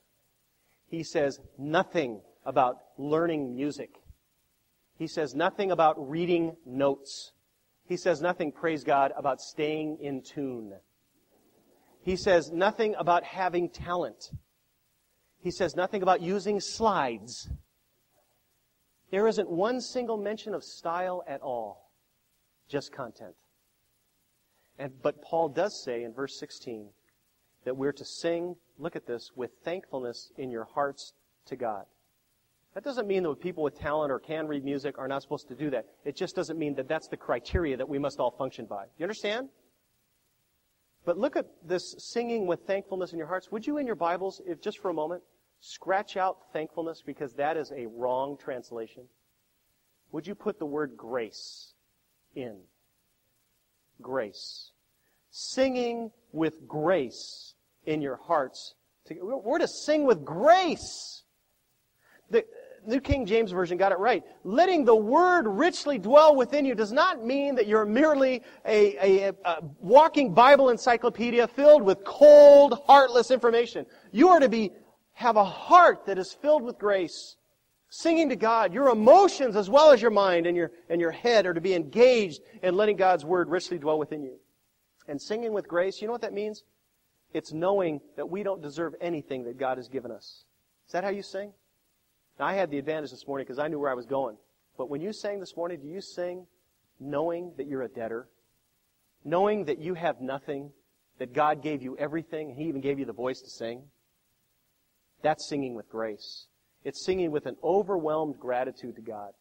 He says nothing about learning music. He says nothing about reading notes. He says nothing, praise God, about staying in tune. He says nothing about having talent. He says nothing about using slides. There isn't one single mention of style at all. Just content. And but Paul does say in verse sixteen that we're to sing, look at this, with thankfulness in your hearts to God. That doesn't mean that people with talent or can read music are not supposed to do that. It just doesn't mean that that's the criteria that we must all function by. You understand? But look at this singing with thankfulness in your hearts. Would you in your Bibles, if just for a moment, scratch out thankfulness because that is a wrong translation? Would you put the word grace in? Grace. Singing with grace in your hearts. We're to sing with grace. The New King James Version got it right. Letting the Word richly dwell within you does not mean that you're merely a, a, a walking Bible encyclopedia filled with cold, heartless information. You are to be have a heart that is filled with grace, singing to God. Your emotions as well as your mind and your, and your head are to be engaged in letting God's Word richly dwell within you. And singing with grace, you know what that means? It's knowing that we don't deserve anything that God has given us. Is that how you sing? Now, I had the advantage this morning because I knew where I was going. But when you sang this morning, do you sing knowing that you're a debtor? Knowing that you have nothing, that God gave you everything, and He even gave you the voice to sing? That's singing with grace. It's singing with an overwhelmed gratitude to God.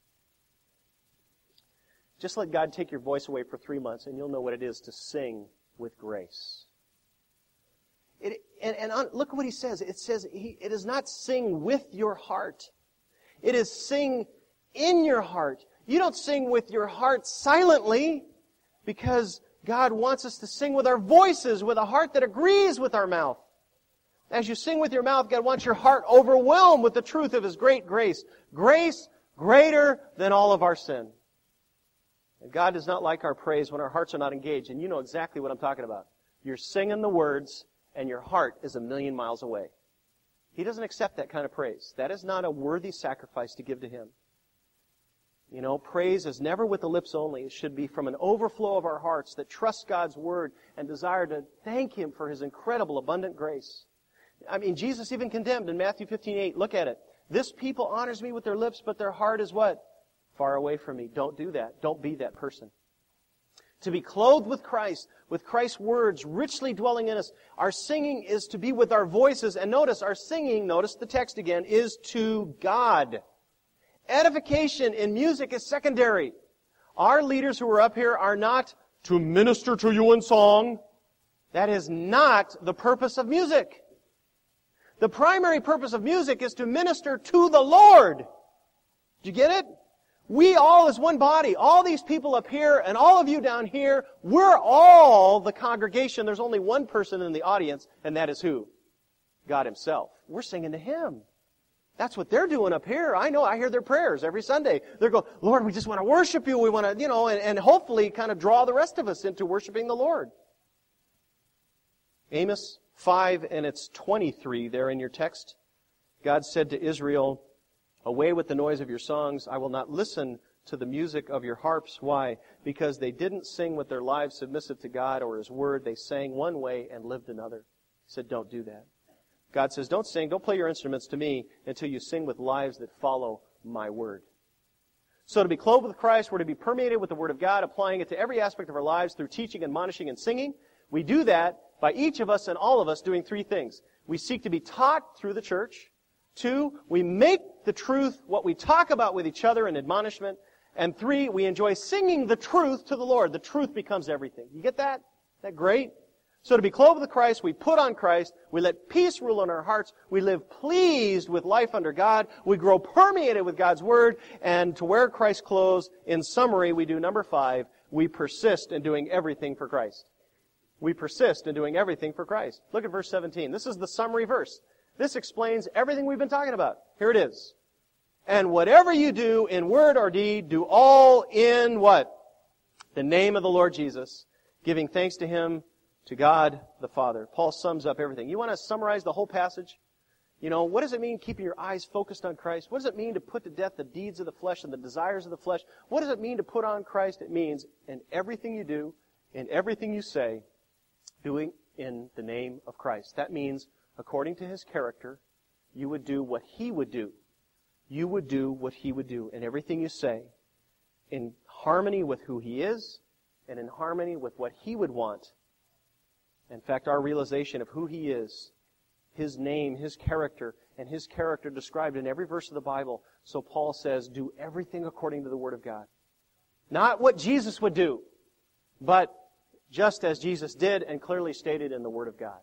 Just let God take your voice away for three months and you'll know what it is to sing with grace. It, and and on, look what he says. It says he, it is not sing with your heart. It is sing in your heart. You don't sing with your heart silently, because God wants us to sing with our voices, with a heart that agrees with our mouth. As you sing with your mouth, God wants your heart overwhelmed with the truth of His great grace. Grace greater than all of our sin. And God does not like our praise when our hearts are not engaged. And you know exactly what I'm talking about. You're singing the words, and your heart is a million miles away. He doesn't accept that kind of praise. That is not a worthy sacrifice to give to Him. You know, praise is never with the lips only. It should be from an overflow of our hearts that trust God's Word and desire to thank Him for His incredible, abundant grace. I mean, Jesus even condemned in Matthew fifteen eight. Look at it. This people honors me with their lips, but their heart is what? Far away from me. Don't do that. Don't be that person. To be clothed with Christ, with Christ's words richly dwelling in us, our singing is to be with our voices. And notice, our singing, notice the text again, is to God. Edification in music is secondary. Our leaders who are up here are not to minister to you in song. That is not the purpose of music. The primary purpose of music is to minister to the Lord. Did you get it? We all as one body, all these people up here and all of you down here, we're all the congregation. There's only one person in the audience, and that is who? God Himself. We're singing to Him. That's what they're doing up here. I know, I hear their prayers every Sunday. They're going, Lord, we just want to worship You. We want to, you know, and, and hopefully kind of draw the rest of us into worshiping the Lord. Amos five, and it's twenty-three there in your text. God said to Israel, away with the noise of your songs. I will not listen to the music of your harps. Why? Because they didn't sing with their lives submissive to God or His Word. They sang one way and lived another. He said, don't do that. God says, don't sing, don't play your instruments to me until you sing with lives that follow my Word. So to be clothed with Christ, we're to be permeated with the Word of God, applying it to every aspect of our lives through teaching, admonishing, and singing. We do that by each of us and all of us doing three things. We seek to be taught through the church. Two, we make the truth what we talk about with each other in admonishment. And three, we enjoy singing the truth to the Lord. The truth becomes everything. You get that? Isn't that great? So to be clothed with Christ, we put on Christ, we let peace rule in our hearts, we live pleased with life under God, we grow permeated with God's Word, and to wear Christ's clothes, in summary, we do number five, we persist in doing everything for Christ. We persist in doing everything for Christ. Look at verse seventeen. This is the summary verse. This explains everything we've been talking about. Here it is. And whatever you do in word or deed, do all in what? The name of the Lord Jesus, giving thanks to Him, to God the Father. Paul sums up everything. You want to summarize the whole passage? You know, what does it mean keeping your eyes focused on Christ? What does it mean to put to death the deeds of the flesh and the desires of the flesh? What does it mean to put on Christ? It means in everything you do, in everything you say, doing in the name of Christ. That means, according to His character, you would do what He would do. You would do what He would do in everything you say, in harmony with who He is, and in harmony with what He would want. In fact, our realization of who He is, His name, His character, and His character described in every verse of the Bible. So Paul says, do everything according to the Word of God. Not what Jesus would do, but just as Jesus did and clearly stated in the Word of God.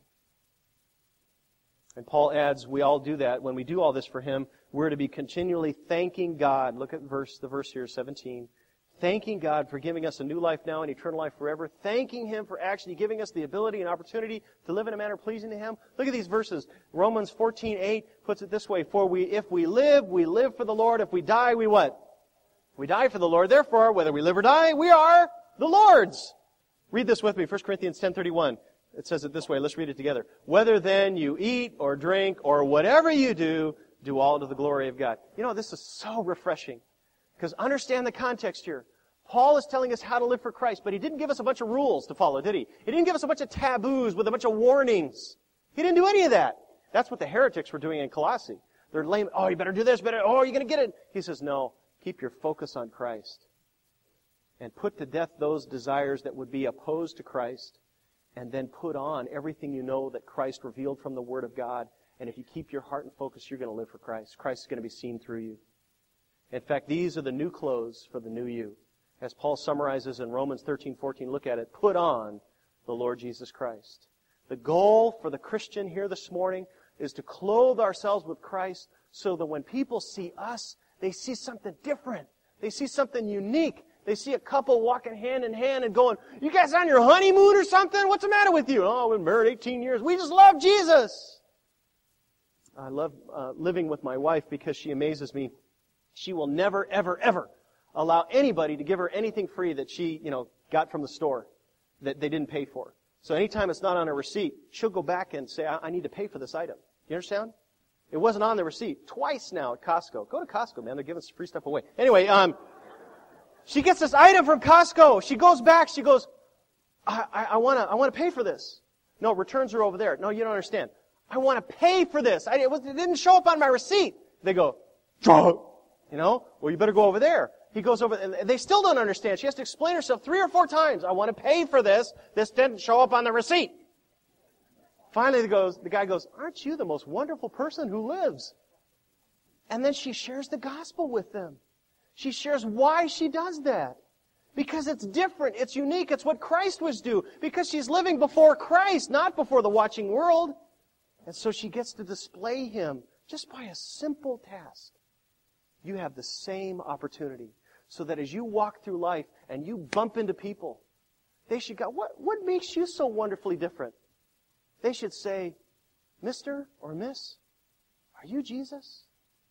And Paul adds, we all do that. When we do all this for Him, we're to be continually thanking God. Look at verse, the verse here, seventeen. Thanking God for giving us a new life now and eternal life forever. Thanking Him for actually giving us the ability and opportunity to live in a manner pleasing to Him. Look at these verses. Romans fourteen eight puts it this way. For we, if we live, we live for the Lord. If we die, we what? We die for the Lord. Therefore, whether we live or die, we are the Lord's. Read this with me. First Corinthians ten thirty-one. It says it this way. Let's read it together. Whether then you eat or drink or whatever you do, do all to the glory of God. You know, this is so refreshing. Because understand the context here. Paul is telling us how to live for Christ, but he didn't give us a bunch of rules to follow, did he? He didn't give us a bunch of taboos with a bunch of warnings. He didn't do any of that. That's what the heretics were doing in Colossae. They're lame. Oh, you better do this. Better. Oh, you're going to get it. He says, no. Keep your focus on Christ. And put to death those desires that would be opposed to Christ. And then put on everything you know that Christ revealed from the Word of God. And if you keep your heart in focus, you're going to live for Christ. Christ is going to be seen through you. In fact, these are the new clothes for the new you. As Paul summarizes in Romans thirteen fourteen, look at it. Put on the Lord Jesus Christ. The goal for the Christian here this morning is to clothe ourselves with Christ so that when people see us, They see something different. They see something unique. They see a couple walking hand in hand and going, you guys on your honeymoon or something? What's the matter with you? Oh, we've been married eighteen years. We just love Jesus. I love uh, living with my wife because she amazes me. She will never, ever, ever allow anybody to give her anything free that she, you know, got from the store that they didn't pay for. So anytime it's not on a receipt, she'll go back and say, I, I need to pay for this item. You understand? It wasn't on the receipt. Twice now at Costco. Go to Costco, man. They're giving free stuff away. Anyway, um, she gets this item from Costco. She goes back. She goes, I, I, I want to I wanna pay for this. No, returns are over there. No, you don't understand. I want to pay for this. I, it, was, it didn't show up on my receipt. They go, you know, well, you better go over there. He goes over, and they still don't understand. She has to explain herself three or four times. I want to pay for this. This didn't show up on the receipt. Finally, the, goes, the guy goes, aren't you the most wonderful person who lives? And then she shares the gospel with them. She shares why she does that. Because it's different. It's unique. It's what Christ was do. Because she's living before Christ, not before the watching world. And so she gets to display Him just by a simple task. You have the same opportunity. So that as you walk through life and you bump into people, they should go, what, what makes you so wonderfully different? They should say, Mister or Miss, are you Jesus?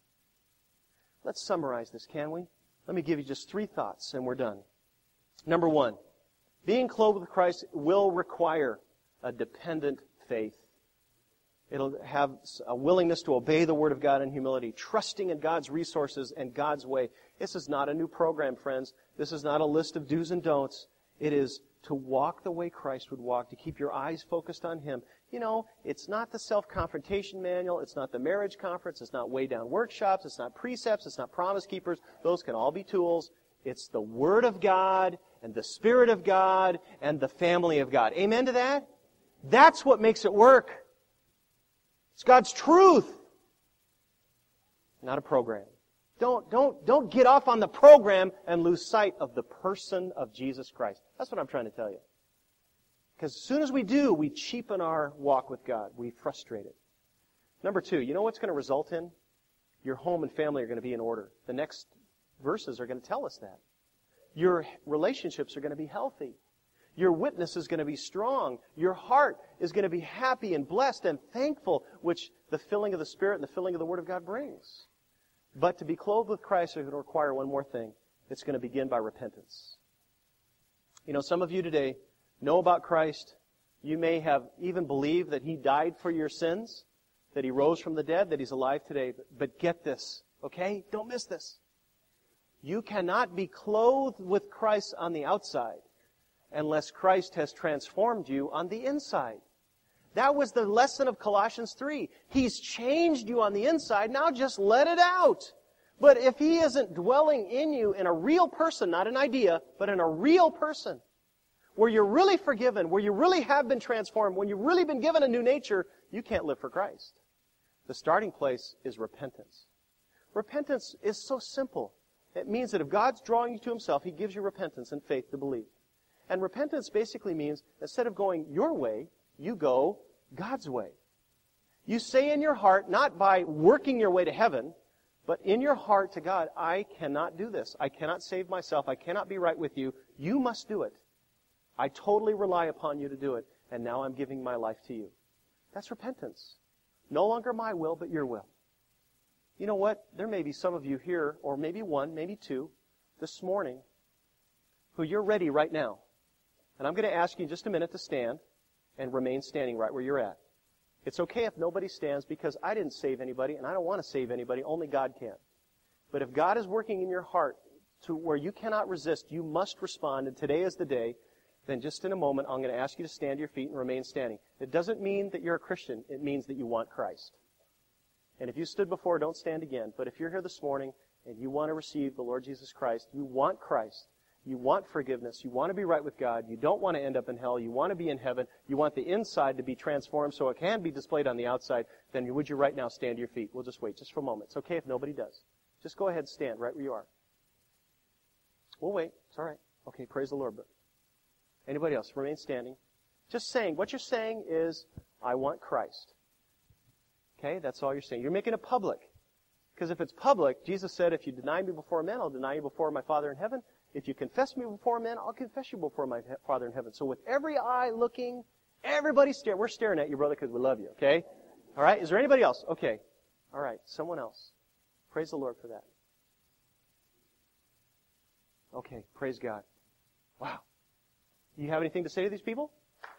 Let's summarize this, can we? Let me give you just three thoughts and we're done. Number one, being clothed with Christ will require a dependent faith. It'll have a willingness to obey the Word of God in humility, trusting in God's resources and God's way. This is not a new program, friends. This is not a list of do's and don'ts. It is to walk the way Christ would walk, to keep your eyes focused on Him. You know, it's not the self-confrontation manual. It's not the marriage conference. It's not way down workshops. It's not precepts. It's not promise keepers. Those can all be tools. It's the Word of God and the Spirit of God and the family of God. Amen to that? That's what makes it work. It's God's truth, not a program. Don't, don't, don't get off on the program and lose sight of the person of Jesus Christ. That's what I'm trying to tell you. Because as soon as we do, we cheapen our walk with God. We frustrate it. Number two, you know what's going to result in? Your home and family are going to be in order. The next verses are going to tell us that. Your relationships are going to be healthy. Your witness is going to be strong. Your heart is going to be happy and blessed and thankful, which the filling of the Spirit and the filling of the Word of God brings. But to be clothed with Christ is going to require one more thing. It's going to begin by repentance. You know, some of you today know about Christ. You may have even believed that He died for your sins, that He rose from the dead, that He's alive today. But get this, okay? Don't miss this. You cannot be clothed with Christ on the outside unless Christ has transformed you on the inside. That was the lesson of Colossians three. He's changed you on the inside. Now just let it out. But if He isn't dwelling in you in a real person, not an idea, but in a real person, where you're really forgiven, where you really have been transformed, when you've really been given a new nature, you can't live for Christ. The starting place is repentance. Repentance is so simple. It means that if God's drawing you to Himself, He gives you repentance and faith to believe. And repentance basically means, instead of going your way, you go God's way. You say in your heart, not by working your way to heaven, but in your heart to God, I cannot do this. I cannot save myself. I cannot be right with you. You must do it. I totally rely upon you to do it, and now I'm giving my life to you. That's repentance. No longer my will, but your will. You know what? There may be some of you here, or maybe one, maybe two, this morning, who you're ready right now. And I'm going to ask you in just a minute to stand and remain standing right where you're at. It's okay if nobody stands because I didn't save anybody and I don't want to save anybody. Only God can. But if God is working in your heart to where you cannot resist, you must respond, and today is the day, then just in a moment I'm going to ask you to stand to your feet and remain standing. It doesn't mean that you're a Christian. It means that you want Christ. And if you stood before, don't stand again. But if you're here this morning and you want to receive the Lord Jesus Christ, you want Christ, you want forgiveness, you want to be right with God, you don't want to end up in hell, you want to be in heaven, you want the inside to be transformed so it can be displayed on the outside, then would you right now stand to your feet? We'll just wait just for a moment. It's okay if nobody does. Just go ahead and stand right where you are. We'll wait. It's all right. Okay, praise the Lord. But anybody else? Remain standing. Just saying, what you're saying is, I want Christ. Okay, that's all you're saying. You're making it public. Because if it's public, Jesus said, if you deny me before men, I'll deny you before my Father in heaven. If you confess me before men, I'll confess you before my Father in heaven. So with every eye looking, everybody staring. We're staring at you, brother, because we love you, okay? All right? Is there anybody else? Okay. All right. Someone else. Praise the Lord for that. Okay. Praise God. Wow. Do you have anything to say to these people?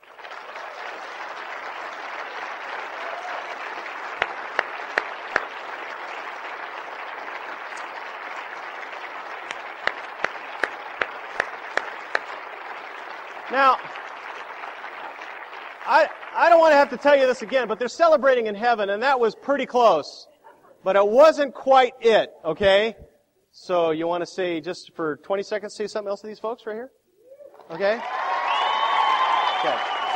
Now, I I don't want to have to tell you this again, but they're celebrating in heaven, and that was pretty close. But it wasn't quite it, okay? So you want to say, just for twenty seconds, say something else to these folks right here? Okay? Okay.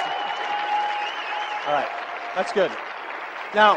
All right. That's good. Now,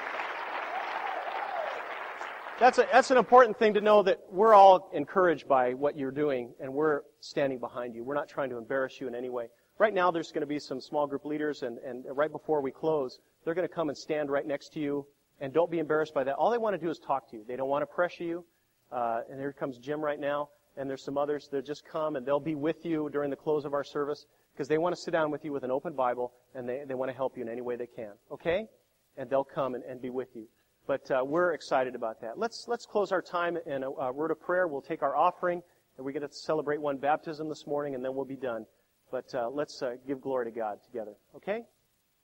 that's a, that's an important thing to know, that we're all encouraged by what you're doing, and we're standing behind you. We're not trying to embarrass you in any way. Right now, there's going to be some small group leaders, and, and right before we close, they're going to come and stand right next to you, and don't be embarrassed by that. All they want to do is talk to you. They don't want to pressure you. Uh, and here comes Jim right now, and there's some others. They'll just come, and they'll be with you during the close of our service, because they want to sit down with you with an open Bible, and they, they want to help you in any way they can. Okay? And they'll come and, and be with you. But uh, we're excited about that. Let's let's close our time in a, a word of prayer. We'll take our offering, and we're going to celebrate one baptism this morning, and then we'll be done. But uh, let's uh, give glory to God together. Okay?